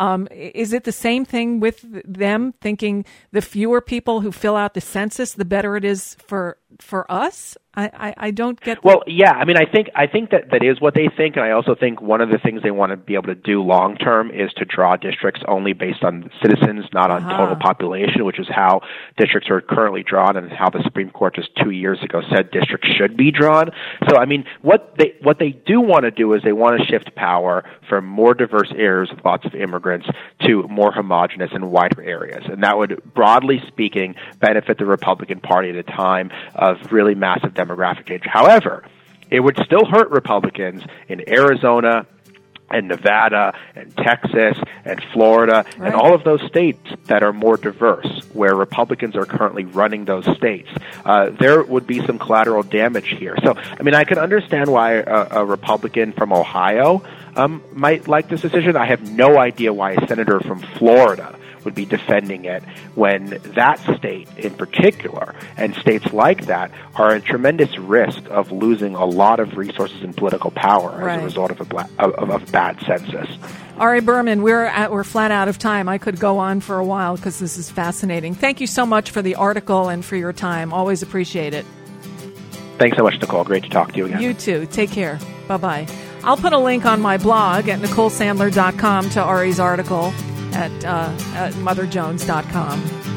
Is it the same thing with them thinking the fewer people who fill out the census, the better it is for for us? I don't get. Well, yeah, I mean, I think that is what they think, and I also think one of the things they want to be able to do long term is to draw districts only based on citizens, not on total population, which is how districts are currently drawn, and how the Supreme Court just 2 years ago said districts should be drawn. So, I mean, what they do want to do is they want to shift power from more diverse areas with lots of immigrants to more homogenous and wider areas, and that would, broadly speaking, benefit the Republican Party at a time of really massive demographic change. However, it would still hurt Republicans in Arizona and Nevada and Texas and Florida and all of those states that are more diverse, where Republicans are currently running those states. There would be some collateral damage here. So, I mean, I can understand why a Republican from Ohio might like this decision. I have no idea why a senator from Florida would be defending it, when that state in particular and states like that are at tremendous risk of losing a lot of resources and political power as a result of a bad census. Ari Berman, we're flat out of time. I could go on for a while because this is fascinating. Thank you so much for the article and for your time. Always appreciate it. Thanks so much, Nicole. Great to talk to you again. You too. Take care. Bye-bye. I'll put a link on my blog at NicoleSandler.com to Ari's article at motherjones.com.